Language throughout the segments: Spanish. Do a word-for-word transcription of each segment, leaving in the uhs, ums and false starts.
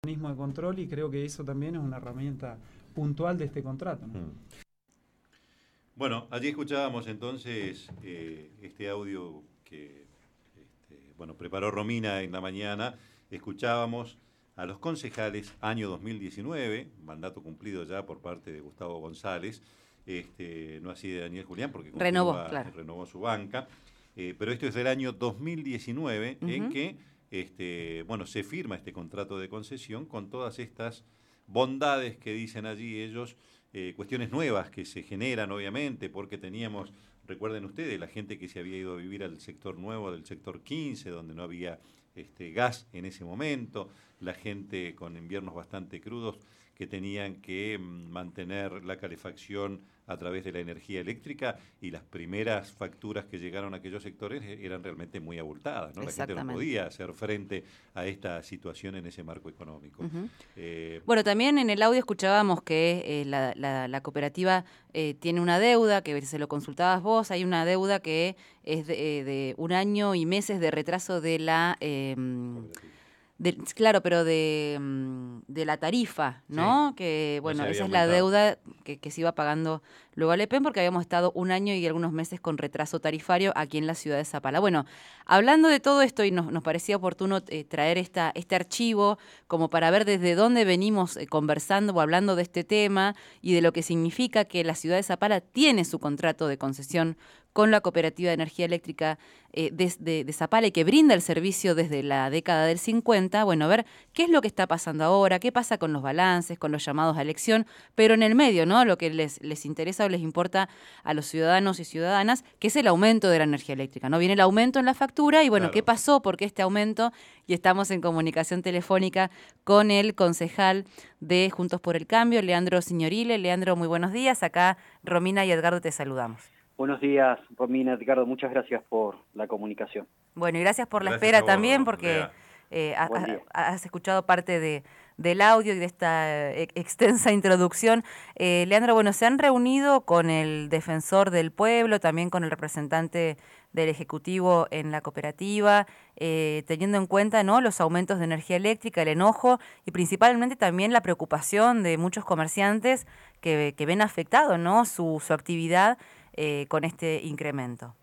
mecanismo de control, y creo que eso también es una herramienta puntual de este contrato, ¿no? Mm. Bueno, allí escuchábamos entonces eh, este audio que este, bueno, preparó Romina en la mañana. Escuchábamos a los concejales año dos mil diecinueve, mandato cumplido ya por parte de Gustavo González, este, no así de Daniel Julián, porque Renovó, continúa, claro. renovó su banca, eh, pero esto es del año dos mil diecinueve, uh-huh. en que este, bueno, se firma este contrato de concesión con todas estas bondades que dicen allí ellos, eh, cuestiones nuevas que se generan obviamente, porque teníamos, recuerden ustedes, la gente que se había ido a vivir al sector nuevo del sector quince, donde no había este, gas en ese momento, la gente con inviernos bastante crudos que tenían que mantener la calefacción a través de la energía eléctrica, y las primeras facturas que llegaron a aquellos sectores eran realmente muy abultadas, ¿no? La gente no podía hacer frente a esta situación en ese marco económico. Uh-huh. eh, bueno, también en el audio escuchábamos que eh, la, la, la cooperativa eh, tiene una deuda, que se lo consultabas vos, hay una deuda que es de, de un año y meses de retraso de la... Eh, De, claro, pero de, de la tarifa, ¿no? Sí, que bueno, no esa es aumentado. la deuda que, que se iba pagando luego al E P E M, porque habíamos estado un año y algunos meses con retraso tarifario aquí en la ciudad de Zapala. Bueno, hablando de todo esto, y nos, nos parecía oportuno eh, traer esta, este archivo como para ver desde dónde venimos eh, conversando o hablando de este tema y de lo que significa que la ciudad de Zapala tiene su contrato de concesión con la Cooperativa de Energía Eléctrica eh, de, de, de Zapala, y que brinda el servicio desde la década del cincuenta. Bueno, a ver qué es lo que está pasando ahora, qué pasa con los balances, con los llamados a elección, pero en el medio, ¿no? Lo que les, les interesa o les importa a los ciudadanos y ciudadanas, que es el aumento de la energía eléctrica, ¿no? Viene el aumento en la factura y, bueno, claro. ¿Qué pasó? ¿Por qué este aumento? Y estamos en comunicación telefónica con el concejal de Juntos por el Cambio, Leandro Signorile. Leandro, muy buenos días. Acá Romina y Edgardo te saludamos. Buenos días, Romina, Edgardo, muchas gracias por la comunicación. Bueno, y gracias por gracias la espera vos, también, porque eh, ha, has escuchado parte de, del audio y de esta eh, extensa introducción. Eh, Leandro, bueno, se han reunido con el defensor del pueblo, también con el representante del Ejecutivo en la cooperativa, eh, teniendo en cuenta, ¿no?, los aumentos de energía eléctrica, el enojo y principalmente también la preocupación de muchos comerciantes que, que ven afectado, ¿no?, su, su actividad Eh, con este incremento.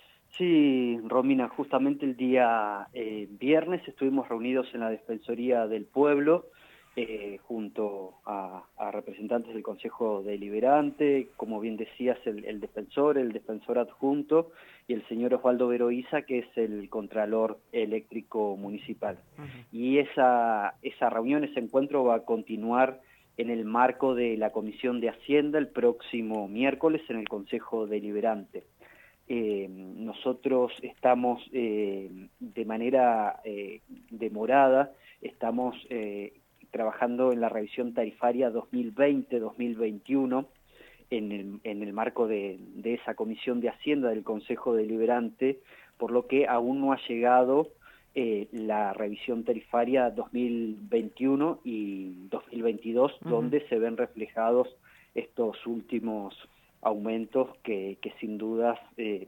Sí, Romina, justamente el día eh, viernes estuvimos reunidos en la Defensoría del Pueblo eh, junto a, a representantes del Consejo Deliberante, como bien decías, el, el defensor, el defensor adjunto y el señor Osvaldo Veroiza, que es el Contralor Eléctrico Municipal. Uh-huh. Y esa, esa reunión, ese encuentro va a continuar en el marco de la Comisión de Hacienda el próximo miércoles en el Consejo Deliberante. Eh, nosotros estamos eh, de manera eh, demorada, estamos eh, trabajando en la revisión tarifaria dos mil veinte dos mil veintiuno en el, en el marco de, de esa Comisión de Hacienda del Consejo Deliberante, por lo que aún no ha llegado Eh, la revisión tarifaria dos mil veintiuno y dos mil veintidós, uh-huh. donde se ven reflejados estos últimos aumentos que, que sin dudas eh,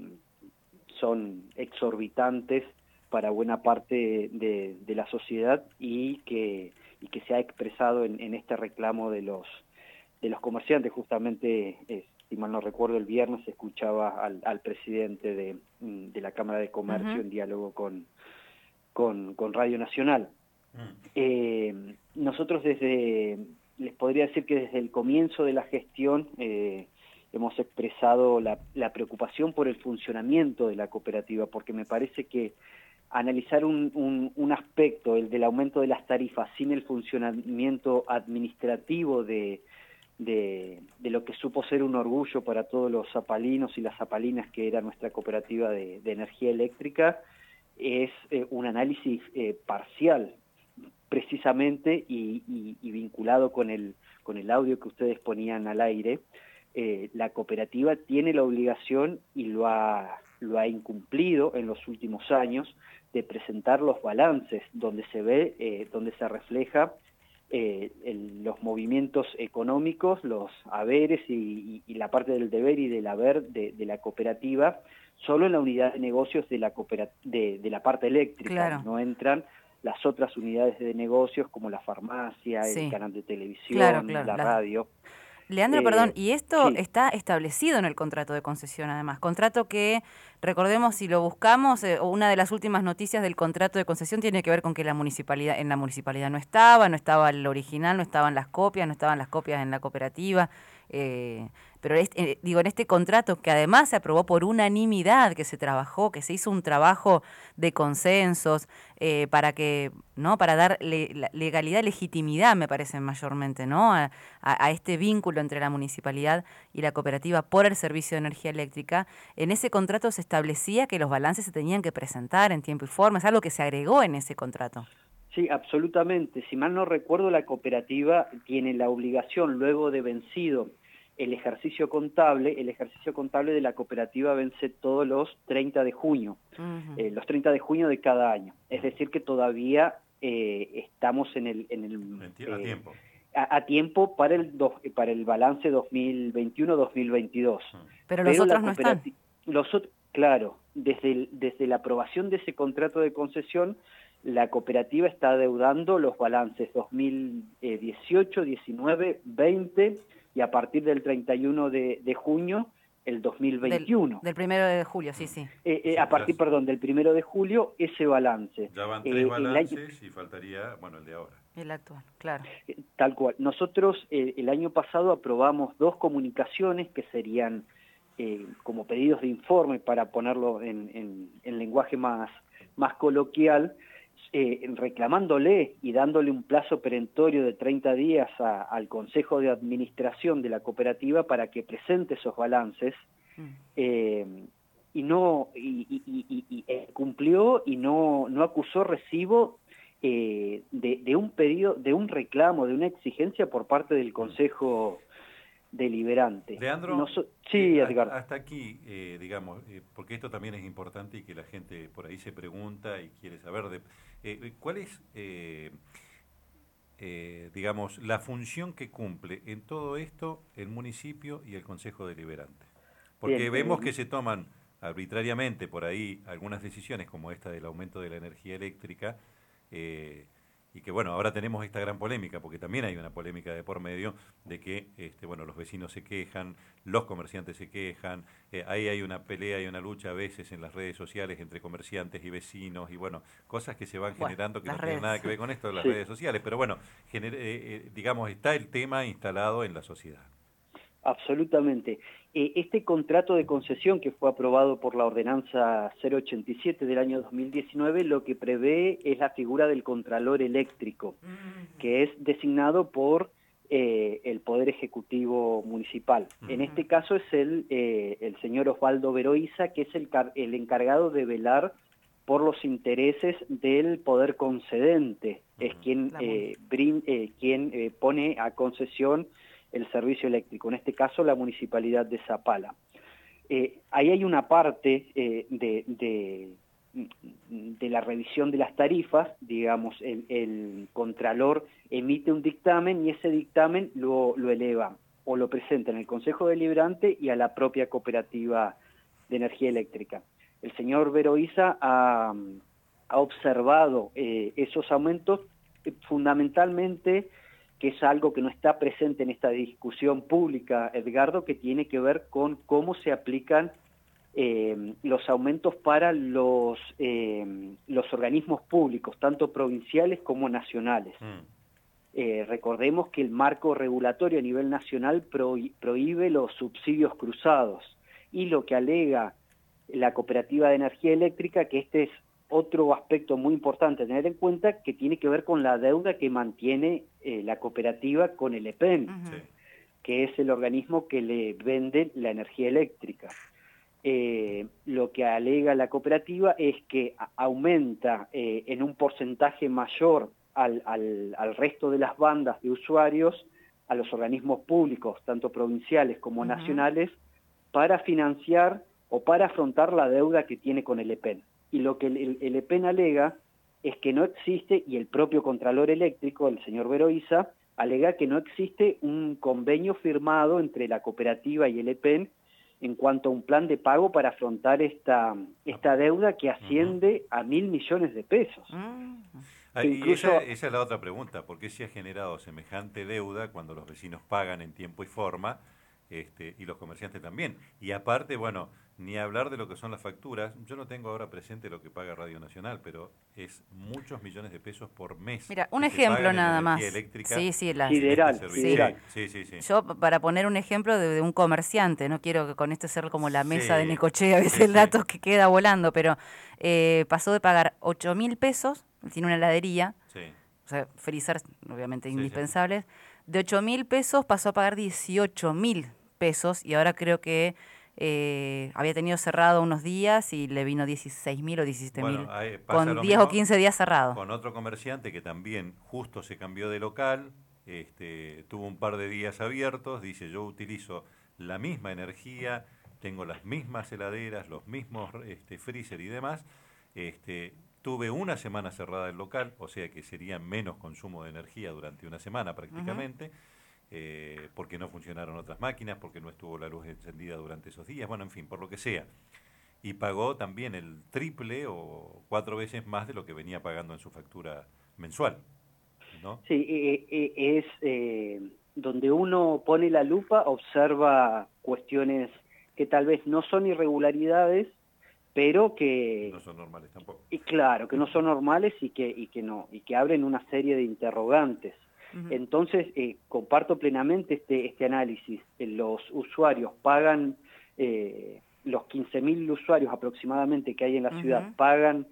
son exorbitantes para buena parte de, de la sociedad y que, y que se ha expresado en, en este reclamo de los, de los comerciantes. Justamente, eh, si mal no recuerdo, el viernes se escuchaba al, al presidente de, de la Cámara de Comercio uh-huh. en diálogo con Con, con Radio Nacional. Mm. Eh, nosotros desde, les podría decir que desde el comienzo de la gestión eh, hemos expresado la, la preocupación por el funcionamiento de la cooperativa, porque me parece que analizar un, un, un aspecto, el del aumento de las tarifas, sin el funcionamiento administrativo de, de, de lo que supo ser un orgullo para todos los zapalinos y las zapalinas, que era nuestra cooperativa de, de energía eléctrica, es eh, un análisis eh, parcial, precisamente, y, y, y vinculado con el, con el audio que ustedes ponían al aire. Eh, la cooperativa tiene la obligación, y lo ha, lo ha incumplido en los últimos años, de presentar los balances, donde se ve, eh, donde se refleja eh, el, los movimientos económicos, los haberes y, y, y la parte del deber y del haber de, de la cooperativa, solo en la unidad de negocios de la, de, de la parte eléctrica. Claro. No entran las otras unidades de negocios como la farmacia, Sí. el canal de televisión, Claro, claro, la la- radio. Leandro, Eh, perdón, y esto sí. está establecido en el contrato de concesión, además. Contrato que, recordemos, si lo buscamos, eh, una de las últimas noticias del contrato de concesión tiene que ver con que la municipalidad, en la municipalidad no estaba, no estaba el original, no estaban las copias, no estaban las copias en la cooperativa. Eh, pero este, eh, digo, en este contrato que además se aprobó por unanimidad, que se trabajó, que se hizo un trabajo de consensos eh, para que, ¿no? Para dar le, la legalidad, legitimidad, me parece mayormente, ¿no? A, a, a este vínculo entre la municipalidad y la cooperativa por el servicio de energía eléctrica. En ese contrato se establecía que los balances se tenían que presentar en tiempo y forma, es algo que se agregó en ese contrato. Sí, absolutamente. Si mal no recuerdo, la cooperativa tiene la obligación, luego de vencido el ejercicio contable, el ejercicio contable de la cooperativa vence todos los treinta de junio, Uh-huh. eh, los treinta de junio de cada año. Es decir, que todavía eh, estamos en el... En el A eh, tiempo. A, a tiempo para el, dos, para el balance dos mil veintiuno dos mil veintidós. Pero los Pero otros la no están. Los, claro, desde, el, desde la aprobación de ese contrato de concesión, la cooperativa está adeudando los balances dos mil dieciocho, diecinueve, veinte y a partir del treinta y uno de, de junio el dos mil veintiuno. Del, del primero de julio, sí, sí. Eh, eh, a partir, perdón, del primero de julio, ese balance. Ya van tres Eh, balances el año, y faltaría, bueno, el de ahora. El actual, claro. Tal cual. Nosotros eh, el año pasado aprobamos dos comunicaciones que serían eh, como pedidos de informe, para ponerlo en, en, en lenguaje más, más coloquial, eh, reclamándole y dándole un plazo perentorio de treinta días a, al Consejo de Administración de la cooperativa para que presente esos balances, mm. eh, y no y, y, y, y, y cumplió y no, no acusó recibo eh, de, de un pedido, de un reclamo, de una exigencia por parte del Consejo Deliberante. Leandro, no so sí, eh, Edgar. Hasta aquí, eh, digamos, eh, porque esto también es importante y que la gente por ahí se pregunta y quiere saber de eh, cuál es, eh, eh, digamos, la función que cumple en todo esto el municipio y el Consejo Deliberante. Porque Bien, vemos eh, que se toman arbitrariamente por ahí algunas decisiones como esta del aumento de la energía eléctrica, eh, y que bueno, ahora tenemos esta gran polémica, porque también hay una polémica de por medio de que este, bueno, los vecinos se quejan, los comerciantes se quejan, eh, ahí hay una pelea y una lucha a veces en las redes sociales entre comerciantes y vecinos, y bueno, cosas que se van bueno, generando que no redes. tienen nada que ver con esto de las Sí. redes sociales, pero bueno, gener, eh, eh, digamos, está el tema instalado en la sociedad. Absolutamente. Eh, este contrato de concesión que fue aprobado por la ordenanza cero ochenta y siete del año dos mil diecinueve, lo que prevé es la figura del contralor eléctrico, que es designado por eh, el Poder Ejecutivo Municipal. Uh-huh. En este caso es el, eh, el señor Osvaldo Veroiza, que es el, el encargado de velar por los intereses del poder concedente, uh-huh. es quien, eh, brin, eh, quien eh, pone a concesión el servicio eléctrico, en este caso la Municipalidad de Zapala. Eh, ahí hay una parte eh, de, de, de la revisión de las tarifas, digamos, el, el Contralor emite un dictamen y ese dictamen lo, lo eleva o lo presenta en el Consejo Deliberante y a la propia cooperativa de energía eléctrica. El señor Veroiza ha, ha observado eh, esos aumentos eh, fundamentalmente, que es algo que no está presente en esta discusión pública, Edgardo, que tiene que ver con cómo se aplican eh, los aumentos para los, eh, los organismos públicos, tanto provinciales como nacionales. Mm. Eh, recordemos que el marco regulatorio a nivel nacional pro, prohíbe los subsidios cruzados, y lo que alega la Cooperativa de Energía Eléctrica, que este es otro aspecto muy importante a tener en cuenta, que tiene que ver con la deuda que mantiene eh, la cooperativa con el E P E N, uh-huh. que es el organismo que le vende la energía eléctrica. Eh, lo que alega la cooperativa es que aumenta eh, en un porcentaje mayor al, al, al resto de las bandas de usuarios, a los organismos públicos, tanto provinciales como uh-huh. nacionales, para financiar o para afrontar la deuda que tiene con el E P E N. Y lo que el, el, el E P E N alega es que no existe, y el propio Contralor Eléctrico, el señor Veroiza, alega que no existe un convenio firmado entre la cooperativa y el E P E N en cuanto a un plan de pago para afrontar esta, esta deuda que asciende a mil millones de pesos. Ah, Incluso, y esa, esa es la otra pregunta, ¿por qué se ha generado semejante deuda cuando los vecinos pagan en tiempo y forma este, y los comerciantes también? Y aparte, bueno, ni hablar de lo que son las facturas, yo no tengo ahora presente lo que paga Radio Nacional, pero es muchos millones de pesos por mes. Mira, un que se ejemplo pagan en nada energía más. eléctrica Sí, sí, las, en este sideral, servicio. sideral. Sí, sí, sí. yo, para poner un ejemplo de, de un comerciante, no quiero que con esto ser como la mesa Sí, de Necochea, a veces sí, el sí. dato que queda volando, pero eh, pasó de pagar ocho mil pesos, tiene una heladería, Sí, o sea, freezers obviamente Sí, sí. indispensables, de ocho mil pesos pasó a pagar dieciocho mil pesos y ahora creo que eh, había tenido cerrado unos días y le vino dieciséis mil o diecisiete mil, bueno, ahí pasa con lo diez o mismo quince días cerrado. con otro comerciante que también justo se cambió de local, este, tuvo un par de días abiertos, dice yo utilizo la misma energía, tengo las mismas heladeras, los mismos este, freezer y demás, este, tuve una semana cerrada el local, o sea que sería menos consumo de energía durante una semana prácticamente, uh-huh. eh, porque no funcionaron otras máquinas, porque no estuvo la luz encendida durante esos días, bueno, en fin, por lo que sea. Y pagó también el triple o cuatro veces más de lo que venía pagando en su factura mensual, ¿no? Sí, eh, eh, es eh, donde uno pone la lupa, observa cuestiones que tal vez no son irregularidades, pero que no son normales tampoco. Y claro, que no son normales y que y que no y que abren una serie de interrogantes. Uh-huh. Entonces eh, comparto plenamente este este análisis. Los usuarios pagan eh, los quince mil usuarios aproximadamente que hay en la uh-huh. ciudad pagan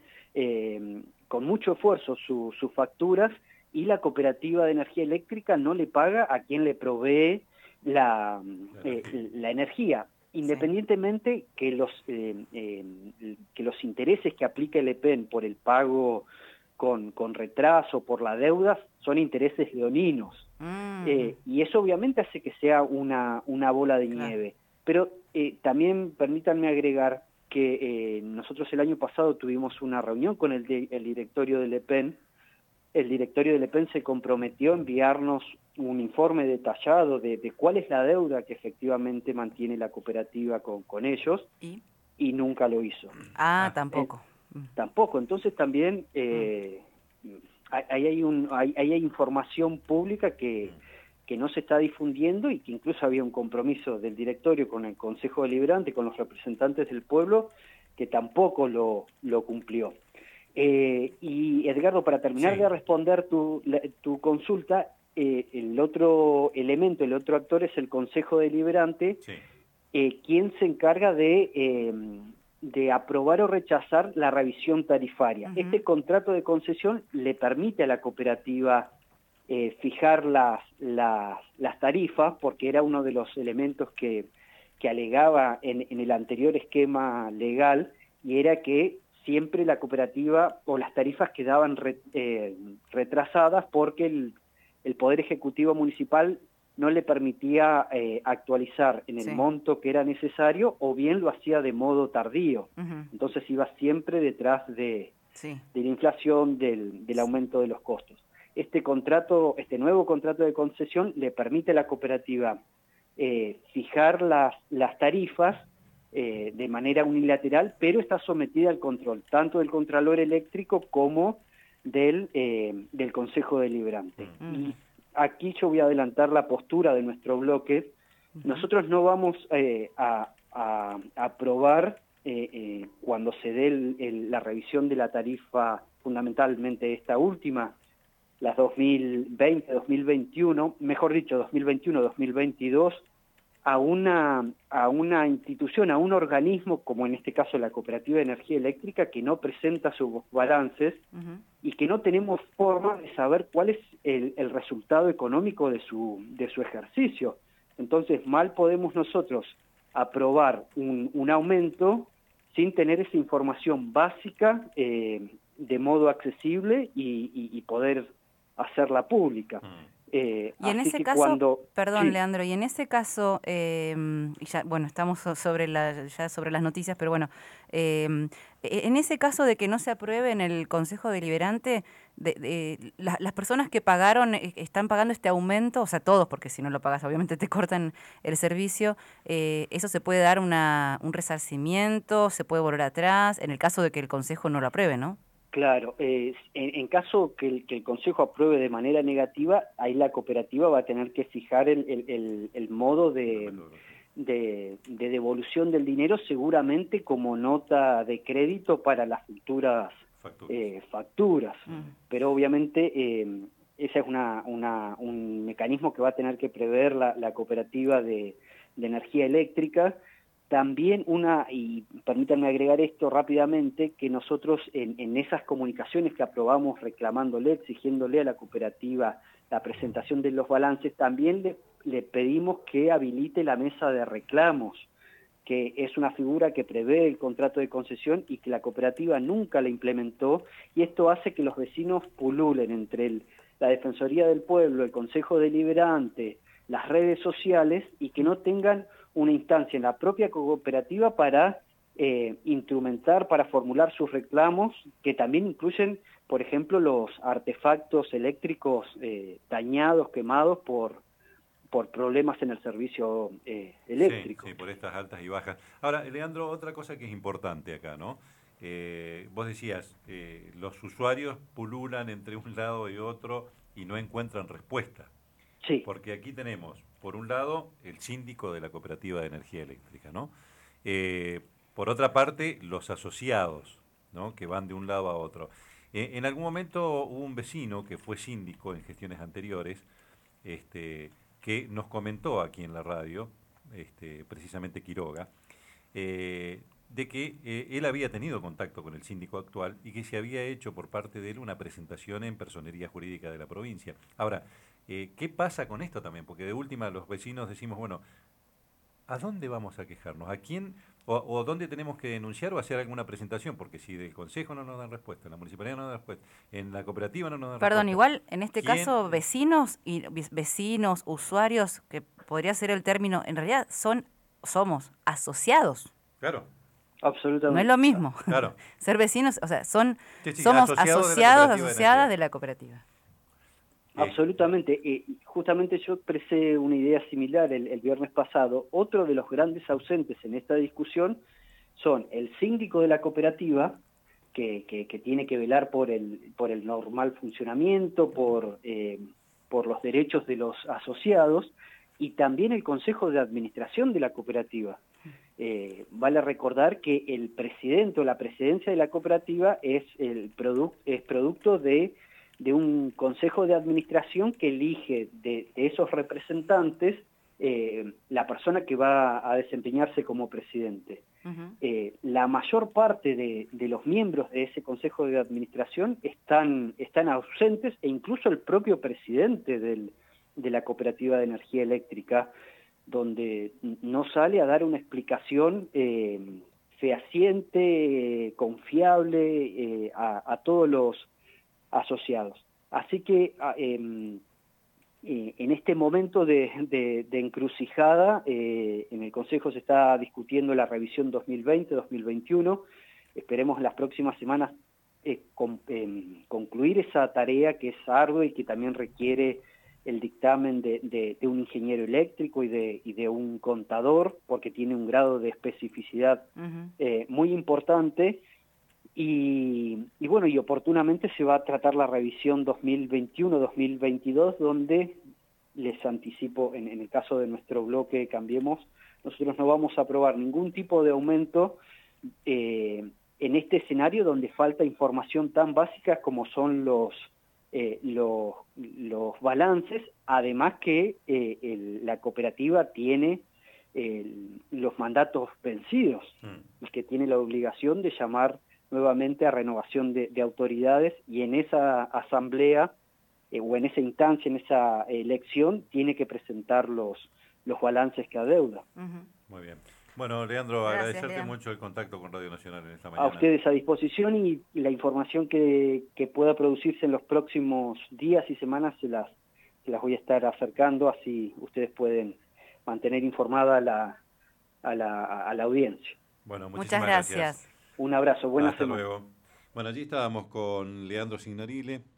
eh, con mucho esfuerzo su, sus facturas y la cooperativa de energía eléctrica no le paga a quien le provee la, la, eh, energía. la energía. Independientemente sí. que los eh, eh, que los intereses que aplica el E P E N por el pago con, con retraso, por la deuda, son intereses leoninos. Mm. Eh, y eso obviamente hace que sea una, una bola de claro. nieve. Pero eh, también permítanme agregar que eh, nosotros el año pasado tuvimos una reunión con el, de, el directorio del E P E N. El directorio del E P E N se comprometió a enviarnos un informe detallado de, de cuál es la deuda que efectivamente mantiene la cooperativa con, con ellos ¿Y? y nunca lo hizo. Ah, ah tampoco. Eh, tampoco. Entonces también eh, mm. ahí, hay un, ahí, ahí hay información pública que, que no se está difundiendo y que incluso había un compromiso del directorio con el Consejo Deliberante, con los representantes del pueblo, que tampoco lo, lo cumplió. Eh, y Edgardo, para terminar sí. de responder tu, la, tu consulta, eh, el otro elemento, el otro actor es el Consejo Deliberante, sí. eh, quien se encarga de, eh, de aprobar o rechazar la revisión tarifaria. Uh-huh. Este contrato de concesión le permite a la cooperativa eh, fijar las, las, las tarifas, porque era uno de los elementos que, que alegaba en, en el anterior esquema legal, y era que siempre la cooperativa o las tarifas quedaban re, eh, retrasadas porque el, el Poder Ejecutivo Municipal no le permitía eh, actualizar en el sí. monto que era necesario o bien lo hacía de modo tardío. Uh-huh. Entonces iba siempre detrás de, sí. de la inflación, del, del aumento de los costos. Este contrato, este nuevo contrato de concesión le permite a la cooperativa eh, fijar las, las tarifas Eh, de manera unilateral, pero está sometida al control, tanto del Contralor Eléctrico como del, eh, del Consejo Deliberante. Uh-huh. Y aquí yo voy a adelantar la postura de nuestro bloque. Uh-huh. Nosotros no vamos eh, a, a, a aprobar eh, eh, cuando se dé el, el, la revisión de la tarifa, fundamentalmente esta última, las dos mil veinte, dos mil veintiuno, mejor dicho, dos mil veintiuno, dos mil veintidós, a una, a una institución, a un organismo, como en este caso la Cooperativa de Energía Eléctrica, que no presenta sus balances uh-huh. y que no tenemos forma de saber cuál es el, el resultado económico de su, de su ejercicio. Entonces, mal podemos nosotros aprobar un, un aumento sin tener esa información básica eh, de modo accesible y, y, y poder hacerla pública. Uh-huh. Eh, y en ese caso, cuando, perdón sí. Leandro, y en ese caso, eh, y ya, bueno, estamos sobre la, ya sobre las noticias, pero bueno, eh, en ese caso de que no se apruebe en el Consejo Deliberante, de, de, la, las personas que pagaron, están pagando este aumento, o sea, todos, porque si no lo pagas obviamente te cortan el servicio, eh, ¿eso se puede dar una, un resarcimiento, se puede volver atrás, en el caso de que el Consejo no lo apruebe, no? Claro, eh, en, en caso que el, que el Consejo apruebe de manera negativa, ahí la cooperativa va a tener que fijar el, el, el, el modo de, de, de devolución del dinero, seguramente como nota de crédito para las futuras facturas. Eh, facturas. Mm. Pero obviamente eh, ese es una, una, un mecanismo que va a tener que prever la, la cooperativa de, de energía eléctrica. También una, y permítanme agregar esto rápidamente, que nosotros en, en esas comunicaciones que aprobamos reclamándole, exigiéndole a la cooperativa la presentación de los balances, también le, le pedimos que habilite la mesa de reclamos, que es una figura que prevé el contrato de concesión y que la cooperativa nunca la implementó, y esto hace que los vecinos pululen entre el, la Defensoría del Pueblo, el Consejo Deliberante, las redes sociales, y que no tengan una instancia en la propia cooperativa para eh, instrumentar, para formular sus reclamos, que también incluyen, por ejemplo, los artefactos eléctricos eh, dañados, quemados por, por problemas en el servicio eh, eléctrico. Sí, sí, por estas altas y bajas. Ahora, Leandro, otra cosa que es importante acá, ¿no? Eh, vos decías, eh, los usuarios pululan entre un lado y otro y no encuentran respuesta. Sí. Porque aquí tenemos, por un lado, el síndico de la cooperativa de energía eléctrica, ¿no? Eh, por otra parte, los asociados, ¿no? Que van de un lado a otro. Eh, en algún momento hubo un vecino que fue síndico en gestiones anteriores, este, que nos comentó aquí en la radio, este, precisamente Quiroga, eh, de que eh, él había tenido contacto con el síndico actual y que se había hecho por parte de él una presentación en Personería Jurídica de la provincia. Ahora, eh, ¿qué pasa con esto también? Porque de última los vecinos decimos, bueno, ¿a dónde vamos a quejarnos? ¿A quién? O, ¿O dónde tenemos que denunciar o hacer alguna presentación? Porque si del Consejo no nos dan respuesta, en la Municipalidad no nos dan respuesta, en la cooperativa no nos dan Perdón, respuesta. igual, en este ¿Quién? caso, vecinos y vecinos, usuarios, que podría ser el término, en realidad son somos asociados. Claro. Absolutamente. No es lo mismo. Claro. Ser vecinos, o sea, son Sí, sí, somos asociados asociados, de la asociadas de la cooperativa. Absolutamente. Eh, justamente yo expresé una idea similar el, el viernes pasado. Otro de los grandes ausentes en esta discusión son el síndico de la cooperativa, que, que, que tiene que velar por el, por el normal funcionamiento, por, eh, por los derechos de los asociados, y también el Consejo de Administración de la cooperativa. Eh, vale recordar que el presidente o la presidencia de la cooperativa es, el produc es producto de, de un consejo de administración que elige de, de esos representantes eh, la persona que va a desempeñarse como presidente. Uh-huh. eh, la mayor parte de, de los miembros de ese consejo de administración están, están ausentes, e incluso el propio presidente del, de la cooperativa de energía eléctrica, donde no sale a dar una explicación eh, fehaciente, eh, confiable eh, a, a todos los asociados. Así que eh, eh, en este momento de, de, de encrucijada, eh, en el Consejo se está discutiendo la revisión dos mil veinte dos mil veintiuno. Esperemos en las próximas semanas eh, con, eh, concluir esa tarea que es ardua y que también requiere el dictamen de, de, de un ingeniero eléctrico y de, y de un contador, porque tiene un grado de especificidad uh-huh. eh, muy importante, y, y bueno, y oportunamente se va a tratar la revisión dos mil veintiuno dos mil veintidós, donde les anticipo, en, en el caso de nuestro bloque Cambiemos, nosotros no vamos a aprobar ningún tipo de aumento eh, en este escenario donde falta información tan básica como son los Eh, los, los balances, además que eh, el, la cooperativa tiene el, los mandatos vencidos, mm. y que tiene la obligación de llamar nuevamente a renovación de, de autoridades, y en esa asamblea eh, o en esa instancia, en esa elección, tiene que presentar los, los balances que adeuda. Uh-huh. Muy bien. Bueno, Leandro, Gracias, agradecerte Leandro. mucho el contacto con Radio Nacional en esta mañana. A ustedes a disposición, y la información que, que pueda producirse en los próximos días y semanas se las, se las voy a estar acercando, así ustedes pueden mantener informada a la, a la, a la audiencia. Bueno, muchas gracias. gracias. Un abrazo, buenas Hasta semanas. luego. Bueno, allí estábamos con Leandro Signorile,